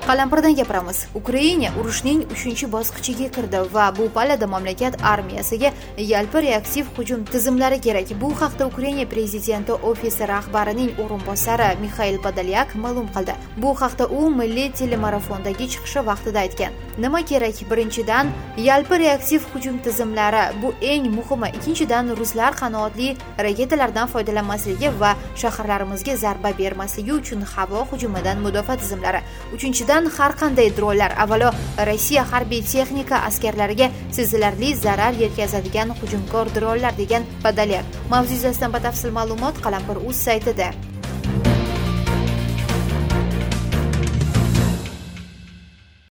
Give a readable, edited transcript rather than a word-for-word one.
Qalampirdan gapiramiz. Ukraina urushning 3-bosqichiga kirdi va bu pallada mamlakat armiyasiga yalpi reaktiv hujum tizimlari kerak. Bu haqda Ukraina prezidenti ofisi rahbarining o'rinbosari Mikhail Podolyak ma'lum qildi. Bu haqda u milliy telemarafondagi chiqishi vaqtida aytgan. Nima kerak? Birinchidan, yalpi reaktiv hujum tizimlari, bu eng muhimi. Ikkinchidan, ruslar qanoatli raketalardan foydalanmasligi va shaharlarimizga zarba bermasligi uchun havo hujumidan mudofaa tizimlari. Uchinchidan, har qanday dronlar, avvalo Rossiya harbiy texnika askarlariga sezilarli zarar yetkazadigan hujumkor dronlar, degan Podolyak. Mavzu yuzasidan batafsil ma'lumot Qalampir.uz saytida.